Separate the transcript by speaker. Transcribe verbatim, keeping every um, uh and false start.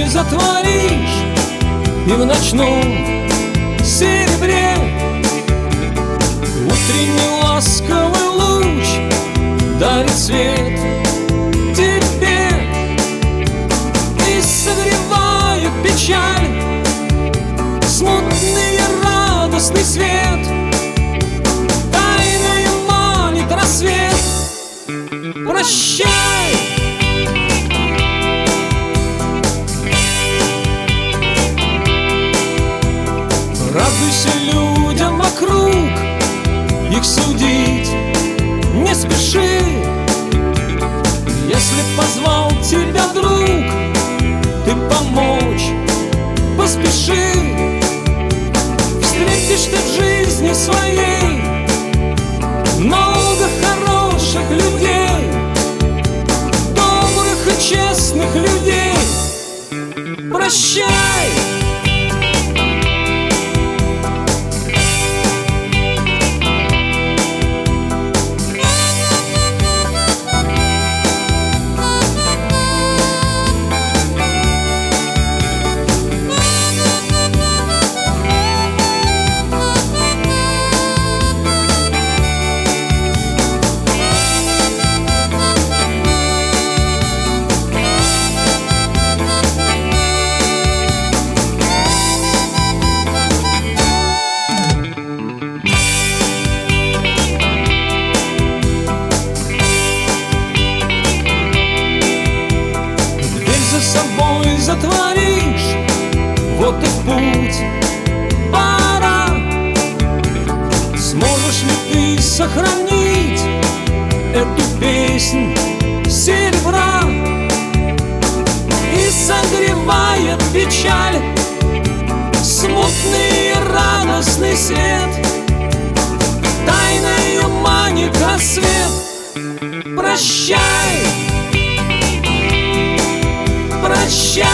Speaker 1: затворишь, и в ночном серебре утренний ласковый луч дарит свет тебе и согревает печаль смутный и радостный свет. Тайной манит рассвет. Прощай! Радуйся людям вокруг, их судить не спеши. Если позвал тебя друг, ты помочь поспеши. Встретишь ты в жизни своей много хороших людей, добрых и честных людей. Прощай! Затворишь, вот и в путь пора. Сможешь ли ты сохранить эту песнь серебра? И согревает печаль смутный и радостный свет. Тайною манит рассвет. Прощай! Прощай!